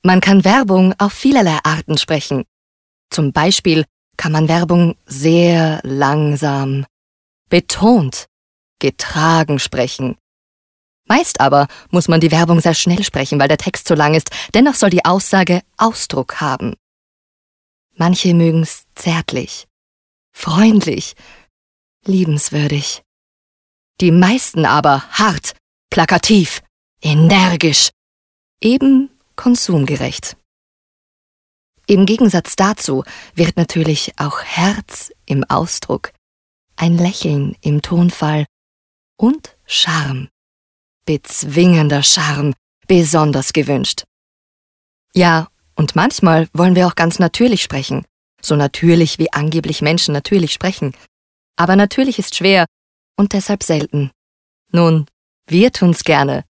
Man kann Werbung auf vielerlei Arten sprechen. Zum Beispiel kann man Werbung sehr langsam, betont, getragen sprechen. Meist aber muss man die Werbung sehr schnell sprechen, weil der Text zu lang ist. Dennoch soll die Aussage Ausdruck haben. Manche mögen's zärtlich, freundlich, liebenswürdig. Die meisten aber hart, plakativ, energisch, eben konsumgerecht. Im Gegensatz dazu wird natürlich auch Herz im Ausdruck, ein Lächeln im Tonfall und Charme, bezwingender Charme, besonders gewünscht. Ja, und manchmal wollen wir auch ganz natürlich sprechen, so natürlich wie angeblich Menschen natürlich sprechen. Aber natürlich ist schwer und deshalb selten. Nun, wir tun's gerne.